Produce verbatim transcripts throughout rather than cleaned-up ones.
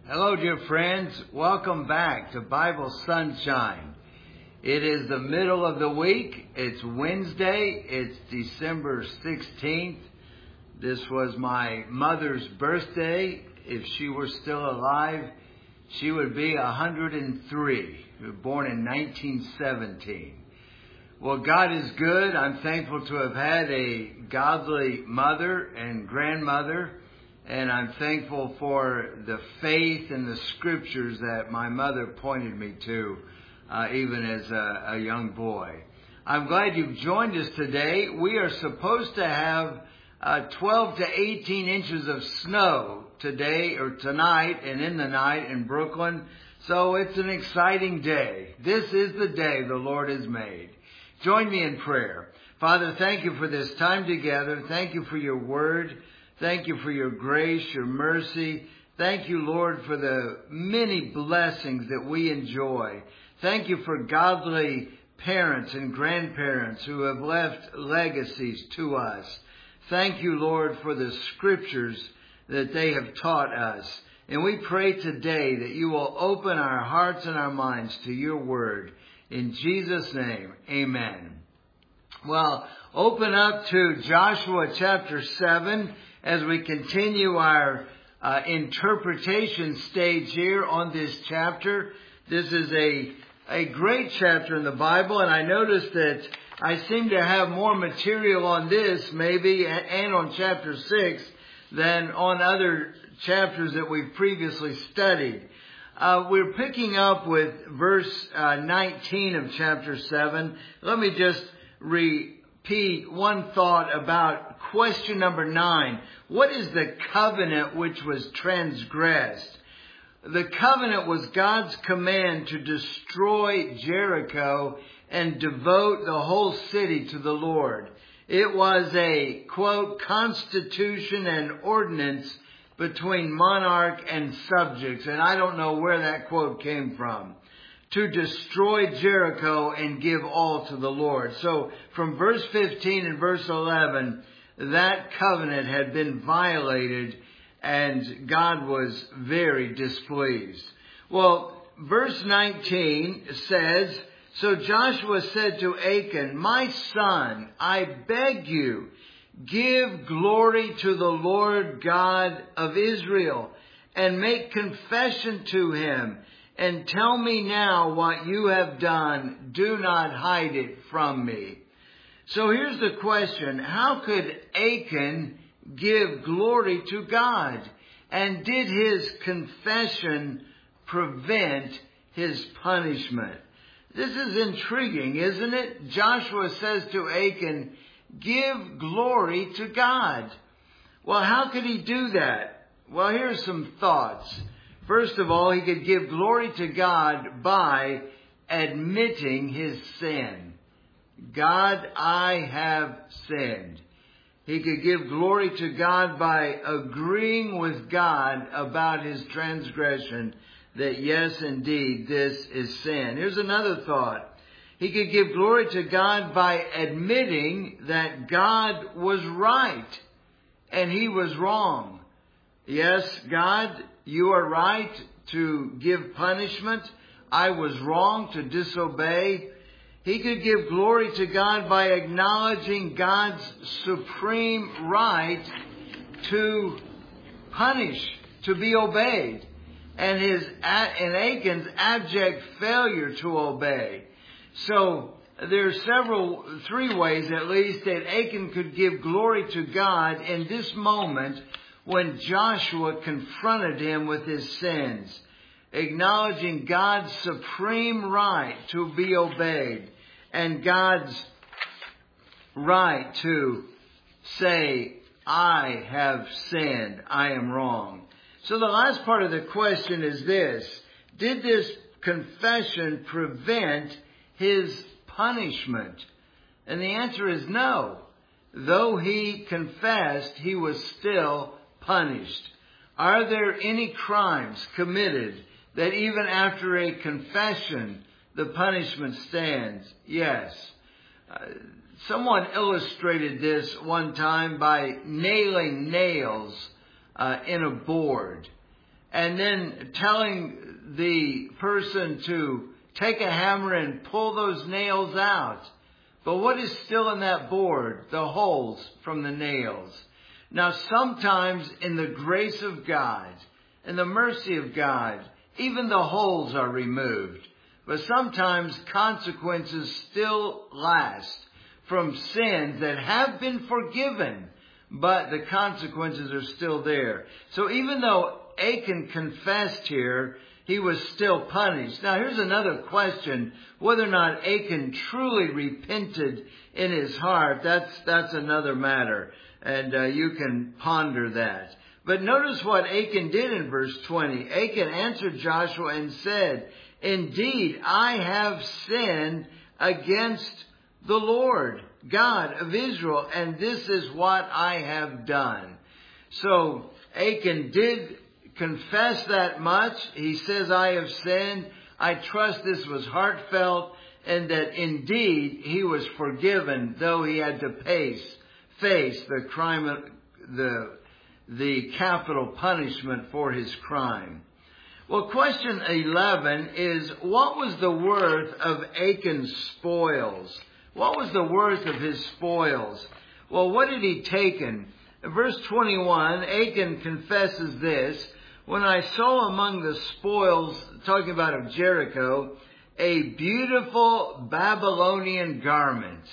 Hello, dear friends. Welcome back to Bible Sunshine. It is the middle of the week. It's Wednesday. It's December sixteenth. This was my mother's birthday. If she were still alive, she would be one hundred three. She was born in nineteen seventeen. Well, God is good. I'm thankful to have had a godly mother and grandmother. And I'm thankful for the faith and the scriptures that my mother pointed me to, uh, even as a, a young boy. I'm glad you've joined us today. We are supposed to have uh, twelve to eighteen inches of snow today or tonight and in the night in Brooklyn. So it's an exciting day. This is the day the Lord has made. Join me in prayer. Father, thank you for this time together. Thank you for your word. Thank you for your grace, your mercy. Thank you, Lord, for the many blessings that we enjoy. Thank you for godly parents and grandparents who have left legacies to us. Thank you, Lord, for the scriptures that they have taught us. And we pray today that you will open our hearts and our minds to your word. In Jesus' name, amen. Well, open up to Joshua chapter seven. As we continue our uh, interpretation stage here on this chapter. This is a, a great chapter in the Bible, and I noticed that I seem to have more material on this, maybe, and on chapter six, than on other chapters that we've previously studied. Uh, we're picking up with verse uh, nineteen of chapter seven. Let me just repeat one thought about question number nine. What is the covenant which was transgressed? The covenant was God's command to destroy Jericho and devote the whole city to the Lord. It was a, quote, constitution and ordinance between monarch and subjects. And I don't know where that quote came from. To destroy Jericho and give all to the Lord. So from verse fifteen and verse eleven, that covenant had been violated and God was very displeased. Well, verse nineteen says, So Joshua said to Achan, My son, I beg you, give glory to the Lord God of Israel and make confession to him. And tell me now what you have done. Do not hide it from me. So here's the question. How could Achan give glory to God? And did his confession prevent his punishment? This is intriguing, isn't it? Joshua says to Achan, give glory to God. Well, how could he do that? Well, here's some thoughts. First of all, he could give glory to God by admitting his sin. God, I have sinned. He could give glory to God by agreeing with God about his transgression, that yes, indeed, this is sin. Here's another thought. He could give glory to God by admitting that God was right and he was wrong. Yes, God, you are right to give punishment. I was wrong to disobey. He could give glory to God by acknowledging God's supreme right to punish, to be obeyed, and his and Achan's abject failure to obey. So there are several, three ways at least, that Achan could give glory to God in this moment when Joshua confronted him with his sins, acknowledging God's supreme right to be obeyed and God's right to say, I have sinned, I am wrong. So the last part of the question is this: did this confession prevent his punishment? And the answer is no. Though he confessed, he was still punished. Are there any crimes committed that even after a confession, the punishment stands? Yes. Uh, someone illustrated this one time by nailing nails uh, in a board. and then telling the person to take a hammer and pull those nails out. But what is still in that board? The holes from the nails. Now, sometimes in the grace of God, in the mercy of God, even the holes are removed. But sometimes consequences still last from sins that have been forgiven, but the consequences are still there. So even though Achan confessed here, he was still punished. Now here's another question, whether or not Achan truly repented in his heart. That's, that's another matter, and uh, you can ponder that. But notice what Achan did in verse twenty. Achan answered Joshua and said, "Indeed, I have sinned against the Lord, God of Israel, and this is what I have done." So Achan did confess that much. He says, "I have sinned." I trust this was heartfelt, and that indeed he was forgiven, though he had to face, face the crime, the, the capital punishment for his crime. Well, question eleven is, what was the worth of Achan's spoils? What was the worth of his spoils? Well, what had he taken? In verse twenty-one, Achan confesses this: "When I saw among the spoils," talking about of Jericho, "a beautiful Babylonian garment,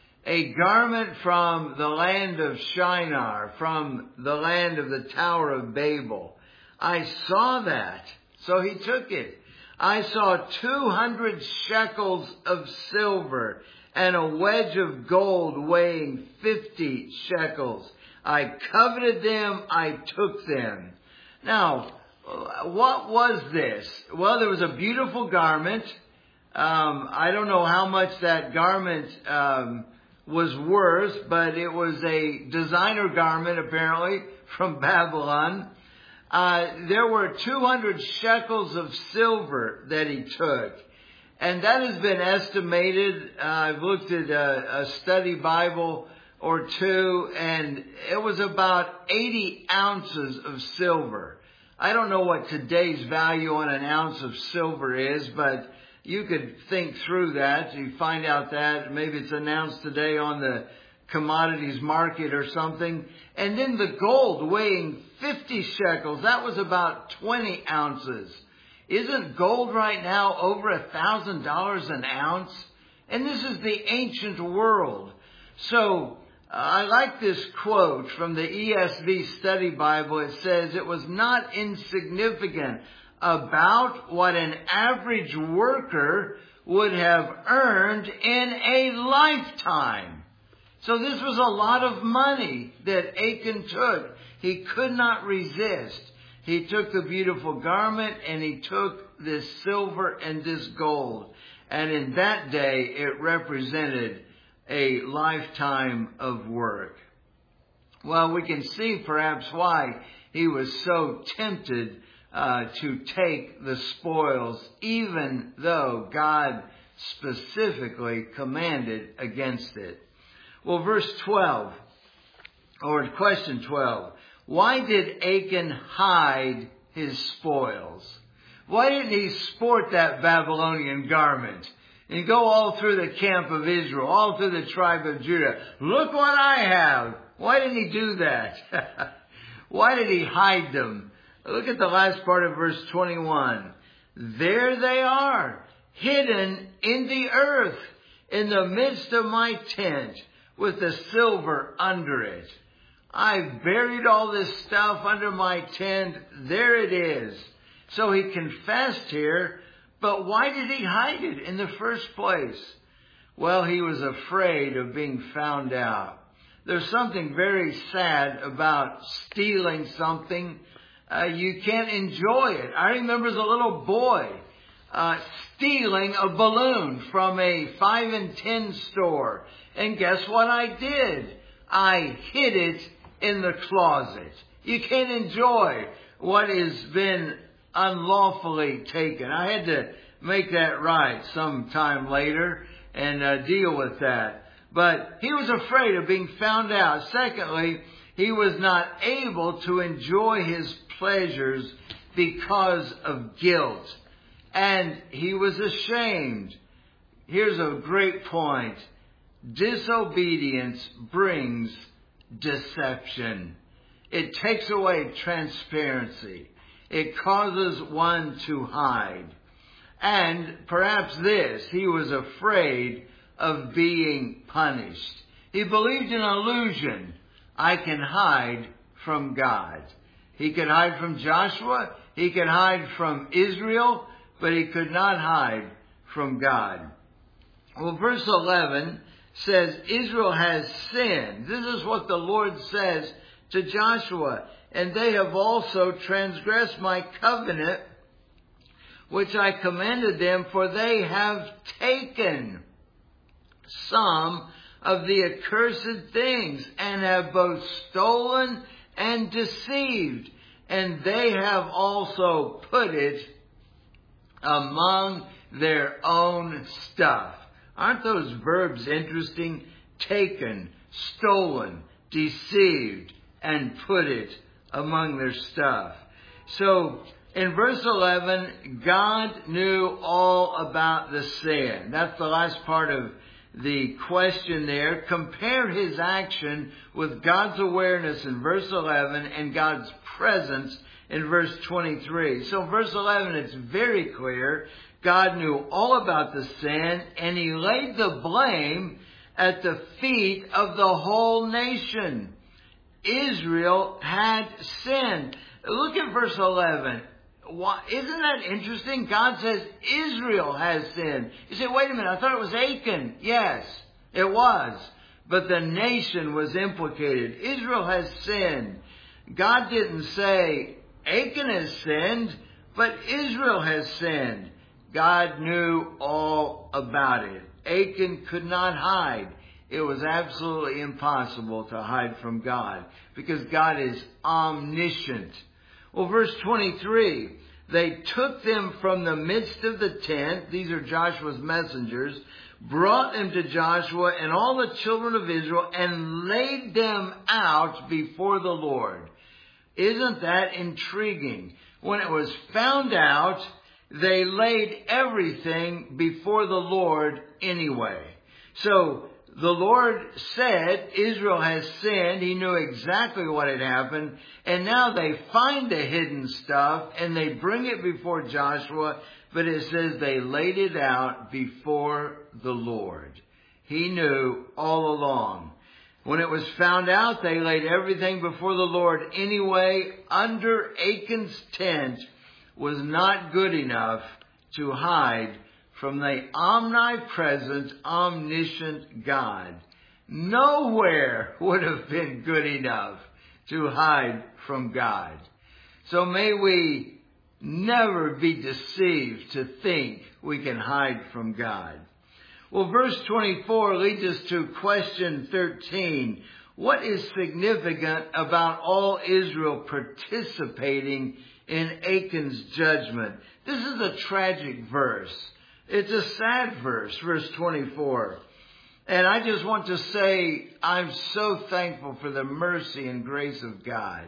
a garment from the land of Shinar, from the land of the Tower of Babel. I saw that." So he took it. "I saw two hundred shekels of silver and a wedge of gold weighing fifty shekels. I coveted them, I took them." Now, what was this? Well, there was a beautiful garment. Um, I don't know how much that garment um, was worth, but it was a designer garment, apparently, from Babylon. Uh, there were two hundred shekels of silver that he took. And that has been estimated. Uh, I've looked at a, a study Bible or two, and it was about eighty ounces of silver. I don't know what today's value on an ounce of silver is, but you could think through that. You find out that maybe it's announced today on the commodities market or something. And then the gold weighing fifty shekels, that was about twenty ounces. Isn't gold right now over a thousand dollars an ounce? And this is the ancient world. So uh, I like this quote from the E S V Study Bible. It says, "It was not insignificant about what an average worker would have earned in a lifetime." So this was a lot of money that Achan took. He could not resist. He took the beautiful garment, and he took this silver and this gold. And in that day, it represented a lifetime of work. Well, we can see perhaps why he was so tempted uh, to take the spoils, even though God specifically commanded against it. Well, verse twelve, or question twelve. Why did Achan hide his spoils? Why didn't he sport that Babylonian garment and go all through the camp of Israel, all through the tribe of Judah? "Look what I have." Why didn't he do that? Why did he hide them? Look at the last part of verse twenty-one. "There they are, hidden in the earth, in the midst of my tent, with the silver under it." I've buried all this stuff under my tent. There it is. So he confessed here, but why did he hide it in the first place? Well, he was afraid of being found out. There's something very sad about stealing something. Uh, you can't enjoy it. I remember as a little boy uh, stealing a balloon from a five and ten store. And guess what I did? I hid it in the closet. You can't enjoy what has been unlawfully taken. I had to make that right sometime later and uh, deal with that. But he was afraid of being found out. Secondly, he was not able to enjoy his pleasures because of guilt. And he was ashamed. Here's a great point. Disobedience brings deception. It takes away transparency. It causes one to hide. And perhaps this, he was afraid of being punished. He believed in an illusion. I can hide from God. He could hide from Joshua. He could hide from Israel, but he could not hide from God. Well, verse eleven says, Israel has sinned. This is what the Lord says to Joshua. And they have also transgressed my covenant, which I commanded them, for they have taken some of the accursed things, and have both stolen and deceived. And they have also put it among their own stuff. Aren't those verbs interesting? Taken, stolen, deceived, and put it among their stuff. So, in verse eleven, God knew all about the sin. That's the last part of the question there. Compare his action with God's awareness in verse eleven and God's presence in verse twenty-three. So verse eleven, it's very clear. God knew all about the sin, and he laid the blame at the feet of the whole nation. Israel had sinned. Look at verse eleven. Why, isn't that interesting? God says Israel has sinned. You say, wait a minute, I thought it was Achan. Yes, it was. But the nation was implicated. Israel has sinned. God didn't say Achan has sinned, but Israel has sinned. God knew all about it. Achan could not hide. It was absolutely impossible to hide from God, because God is omniscient. Well, verse twenty-three, they took them from the midst of the tent, these are Joshua's messengers, brought them to Joshua and all the children of Israel, and laid them out before the Lord. Isn't that intriguing? When it was found out, they laid everything before the Lord anyway. So, the Lord said Israel has sinned. He knew exactly what had happened. And now they find the hidden stuff and they bring it before Joshua. But it says they laid it out before the Lord. He knew all along. When it was found out, they laid everything before the Lord anyway. Under Achan's tent was not good enough to hide from the omnipresent, omniscient God. Nowhere would have been good enough to hide from God. So may we never be deceived to think we can hide from God. Well, verse twenty-four leads us to question thirteen. What is significant about all Israel participating in Achan's judgment? This is a tragic verse. It's a sad verse, verse twenty-four. And I just want to say, I'm so thankful for the mercy and grace of God.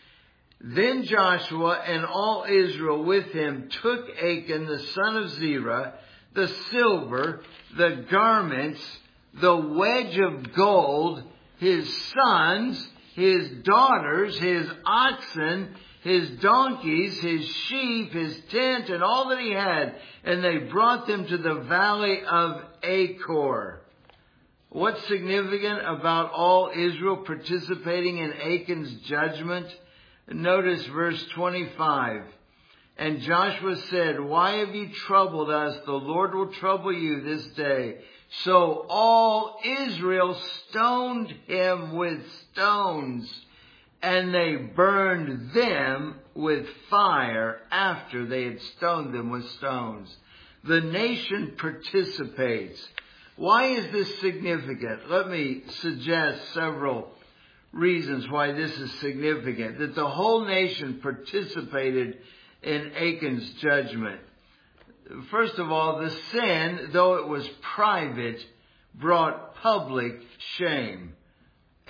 Then Joshua and all Israel with him took Achan, the son of Zerah, the silver, the garments, the wedge of gold, his sons, his daughters, his oxen, his donkeys, his sheep, his tent, and all that he had, and they brought them to the valley of Achor. What's significant about all Israel participating in Achan's judgment? Notice verse twenty-five. And Joshua said, why have you troubled us? The Lord will trouble you this day. So all Israel stoned him with stones, and they burned them with fire after they had stoned them with stones. The nation participates. Why is this significant? Let me suggest several reasons why this is significant. That the whole nation participated in Achan's judgment. First of all, the sin, though it was private, brought public shame.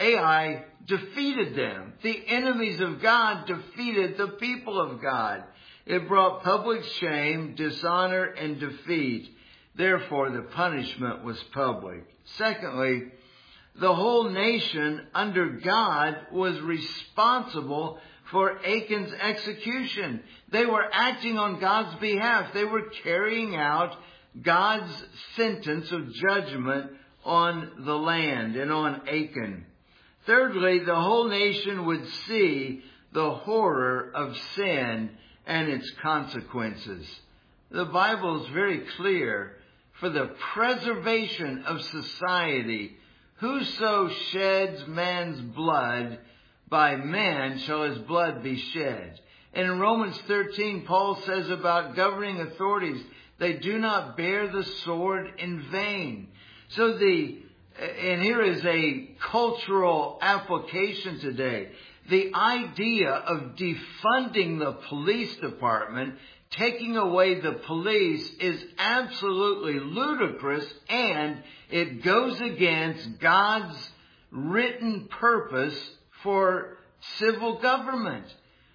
Ai defeated them. The enemies of God defeated the people of God. It brought public shame, dishonor, and defeat. Therefore, the punishment was public. Secondly, the whole nation under God was responsible for Achan's execution. They were acting on God's behalf. They were carrying out God's sentence of judgment on the land and on Achan. Thirdly, the whole nation would see the horror of sin and its consequences. The Bible is very clear. For the preservation of society, whoso sheds man's blood, by man shall his blood be shed. And in Romans thirteen, Paul says about governing authorities, they do not bear the sword in vain. So the, and here is a cultural application today. The idea of defunding the police department, taking away the police, is absolutely ludicrous, and it goes against God's written purpose for civil government,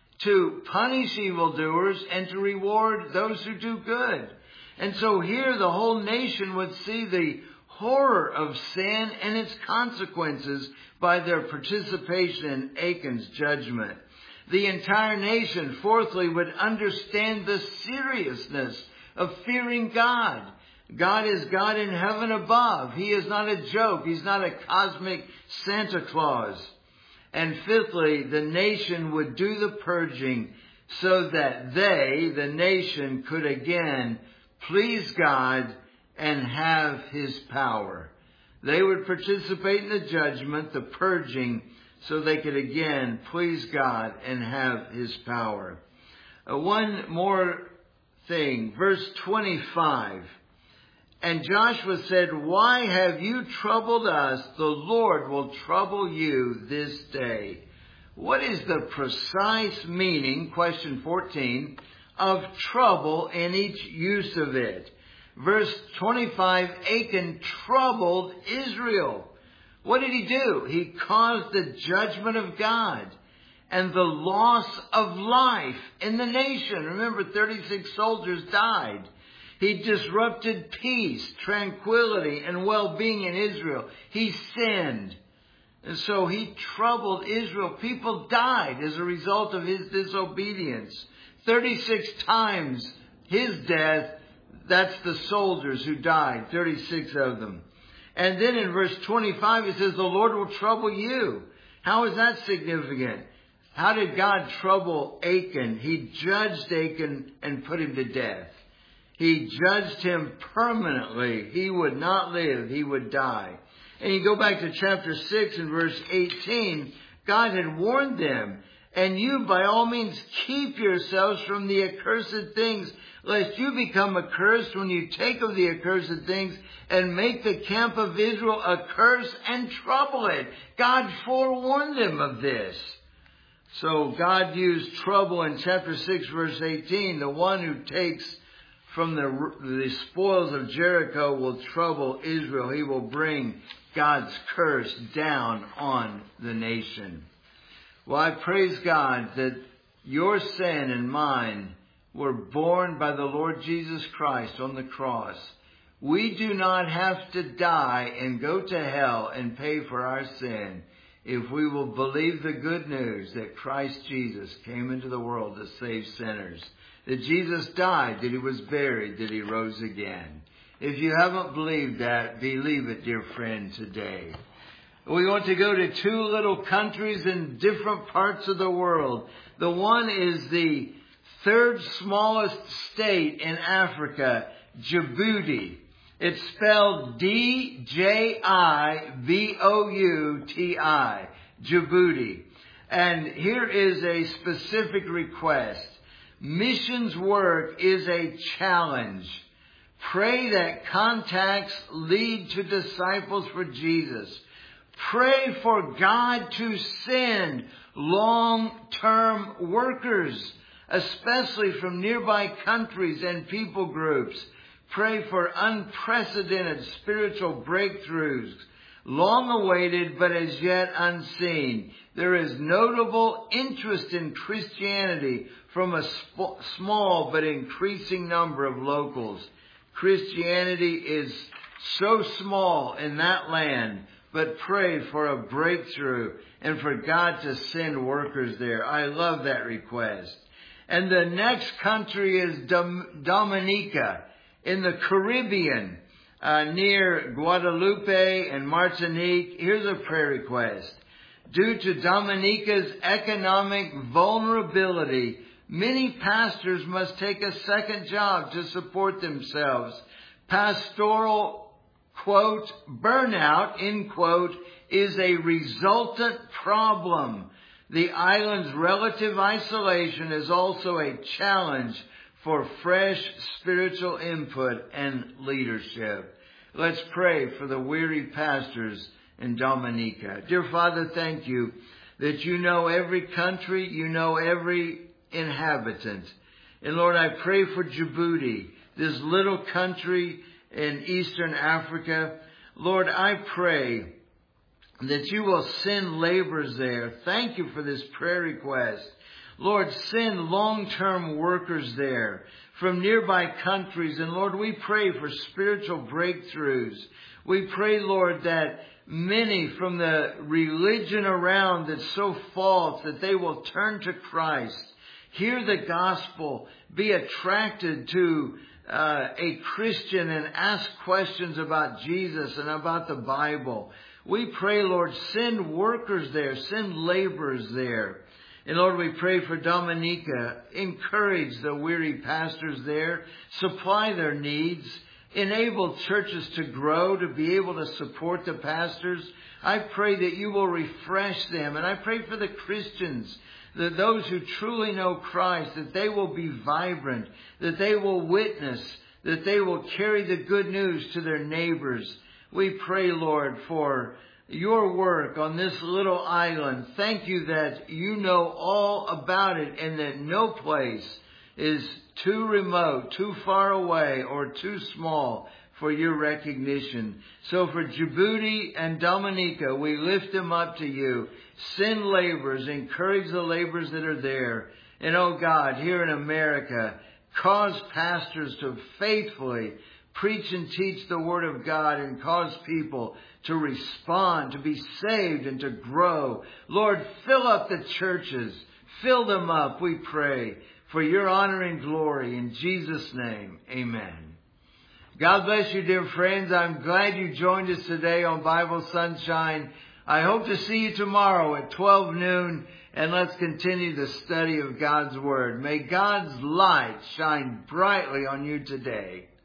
to punish evildoers and to reward those who do good. And so here the whole nation would see the horror of sin and its consequences by their participation in Achan's judgment. The entire nation, fourthly, would understand the seriousness of fearing God. God is God in heaven above. He is not a joke. He's not a cosmic Santa Claus. And fifthly, the nation would do the purging so that they, the nation, could again please God and have His power. They would participate in the judgment, the purging, so they could again please God and have His power. Uh, one more thing, verse twenty-five. And Joshua said, why have you troubled us? The Lord will trouble you this day. What is the precise meaning, question fourteen, of trouble in each use of it? Verse twenty-five, Achan troubled Israel. What did he do? He caused the judgment of God and the loss of life in the nation. Remember, thirty-six soldiers died. He disrupted peace, tranquility, and well-being in Israel. He sinned. And so he troubled Israel. People died as a result of his disobedience. thirty-six times his death, that's the soldiers who died, thirty-six of them. And then in verse twenty-five, it says, the Lord will trouble you. How is that significant? How did God trouble Achan? He judged Achan and put him to death. He judged him permanently. He would not live. He would die. And you go back to chapter six and verse eighteen. God had warned them. And you, by all means, keep yourselves from the accursed things, lest you become accursed when you take of the accursed things and make the camp of Israel a curse and trouble it. God forewarned them of this. So God used trouble in chapter six, verse eighteen. The one who takes from the, the spoils of Jericho will trouble Israel. He will bring God's curse down on the nation. Well, I praise God that your sin and mine were borne by the Lord Jesus Christ on the cross. We do not have to die and go to hell and pay for our sin if we will believe the good news that Christ Jesus came into the world to save sinners. That Jesus died, that He was buried, that He rose again. If you haven't believed that, believe it, dear friend, today. We want to go to two little countries in different parts of the world. The one is the third smallest state in Africa, Djibouti. It's spelled D J I B O U T I, Djibouti. And here is a specific request. Missions work is a challenge. Pray that contacts lead to disciples for Jesus. Pray for God to send long-term workers, especially from nearby countries and people groups. Pray for unprecedented spiritual breakthroughs, long awaited but as yet unseen. There is notable interest in Christianity from a sp- small but increasing number of locals. Christianity is so small in that land, but pray for a breakthrough and for God to send workers there. I love that request. And the next country is Dom- Dominica in the Caribbean, uh, near Guadalupe and Martinique. Here's a prayer request. Due to Dominica's economic vulnerability, many pastors must take a second job to support themselves. Pastoral, quote, burnout, end quote, is a resultant problem. The island's relative isolation is also a challenge for fresh spiritual input and leadership. Let's pray for the weary pastors in Dominica. Dear Father, thank you that you know every country, you know every inhabitant. And Lord, I pray for Djibouti, this little country in Eastern Africa. Lord, I pray that you will send laborers there. Thank you for this prayer request. Lord, send long-term workers there from nearby countries. And Lord, we pray for spiritual breakthroughs. We pray, Lord, that many from the religion around that's so false, that they will turn to Christ, hear the gospel, be attracted to uh, a Christian and ask questions about Jesus and about the Bible. We pray, Lord, send workers there, send laborers there. And Lord, we pray for Dominica. Encourage the weary pastors there. Supply their needs. Enable churches to grow, to be able to support the pastors. I pray that you will refresh them. And I pray for the Christians, that those who truly know Christ, that they will be vibrant, that they will witness, that they will carry the good news to their neighbors. We pray, Lord, for your work on this little island. Thank you that you know all about it and that no place is too remote, too far away, or too small for your recognition. So for Djibouti and Dominica, we lift them up to you. Send laborers, encourage the laborers that are there. And oh God, here in America, cause pastors to faithfully preach and teach the Word of God and cause people to respond, to be saved and to grow. Lord, fill up the churches. Fill them up, we pray, for your honor and glory. In Jesus' name, amen. God bless you, dear friends. I'm glad you joined us today on Bible Sunshine. I hope to see you tomorrow at twelve noon, and let's continue the study of God's Word. May God's light shine brightly on you today.